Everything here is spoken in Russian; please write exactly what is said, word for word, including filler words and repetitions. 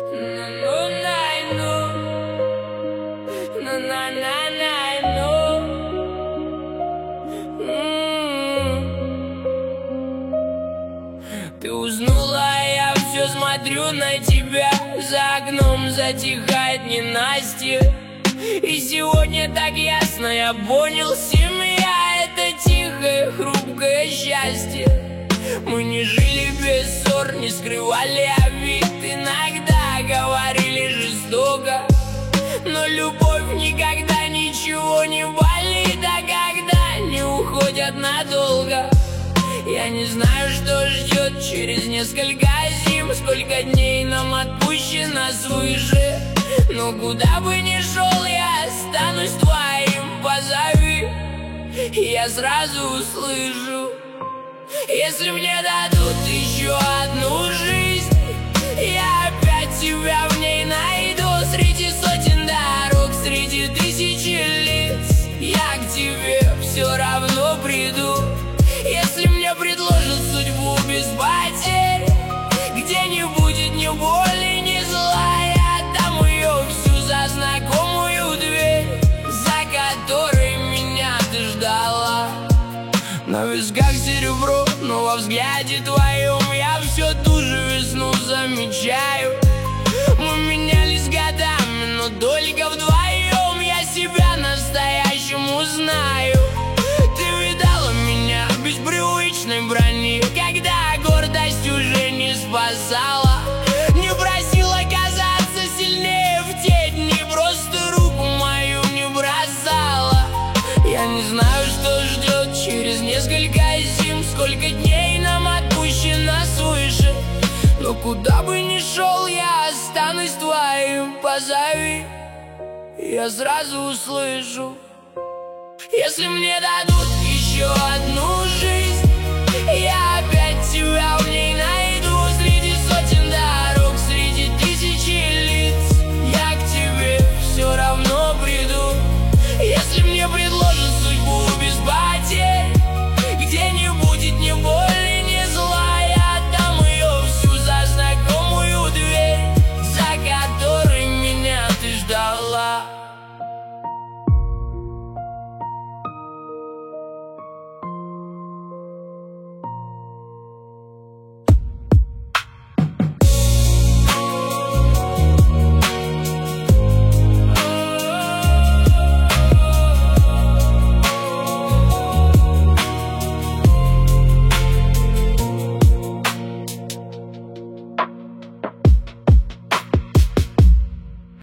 Ты уснула, а я все смотрю на тебя. За окном затихает ненастье. И сегодня так ясно я понял: семья — это тихое, хрупкое счастье. Мы не жили без ссор, не скрывали обид. Иногда говорили жестоко, но любовь никогда ничего не болит. А когда не уходят надолго, я не знаю, что ждет через несколько зим. Сколько дней нам отпущено свыше. Но куда бы ни шел, я останусь твоим. Позови, я сразу услышу. Если мне дадут еще одну жизнь, я опять тебя в ней найду. Среди сотен дорог, среди тысячи лиц, я к тебе все равно приду. Если мне предложат судьбу без потерь, где не будет ни боли, ни зла, я отдам ее всю за знакомую дверь, за которой меня ты ждала. На висках серебро, но во взгляде твоем я все ту же весну замечаю. Мы менялись годами, но только вдвоем я себя настоящему знаю. Ты видала меня без привычной брони, когда гордость уже не спасала. Не просила казаться сильнее в те дни, просто руку мою не бросала. Я не знаю, что ждет через несколько зим. Сколько дней нам отпущено свыше. Но куда бы ни шел, я останусь твоим. Позови, я сразу услышу. Если мне дадут еще одну